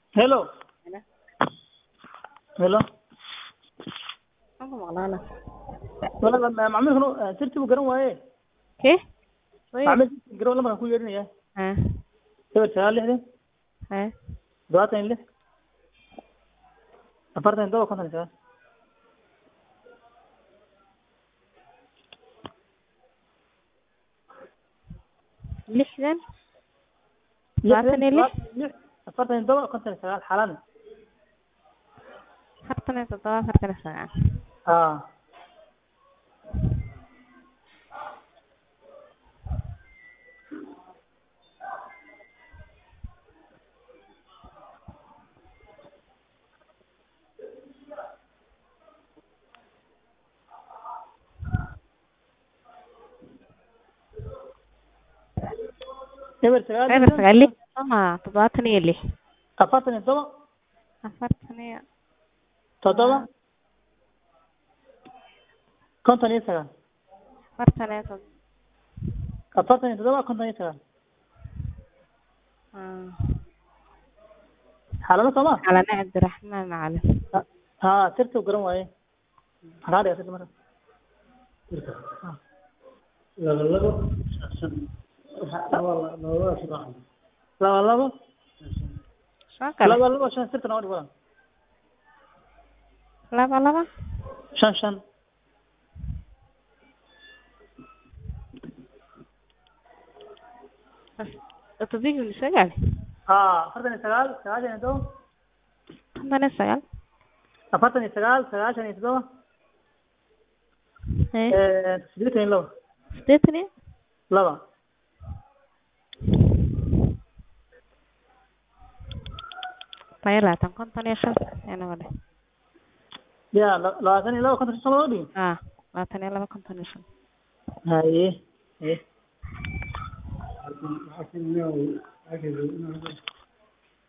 Hello. Hello. Hello. Apa maqlaana? Wala macmiil kanu sirtiibu garan waaye. Kee? Way. Macmiil garan lama ku yeerinaya. Ha. Eber 9 Ha. 26 afartan dobo konton sagaal. Lixdan. Labaatan iyo lix. afartan dobo konton sagaal xalan. Afartan iyo toddoba, afartan iyo sagaal. Eber sagaal. Eber sagaal lix ama toddobaatan iyo lix. afartan dobo. Afartan iyo toddoba. konton iyo sagaal. afartan iyo toddoba. afartan iyo toddoba konton iyo sagaal. xalano soma. Xalane Cabdiraxmaan Macalin. sirtiibu garan waaye. maxaa dhiga sirta marka. labo Soo kale. labo shan sirta noo dhig walaal. Laba. shan. Toddobiyo sagaal. afartan iyo sagaal sagaashan iyo dobo. Konton iyo sagaal. afartan iyo sagaal sagaashan iyo toddoba. siddeetan iyo labo. Siddeetan iyo laba. labaatan konton iyo shan ayana wada. Ya labaatan iyo laba konton iyo shan loo dhigi. labaatan iyo laba konton iyo shan. Haye.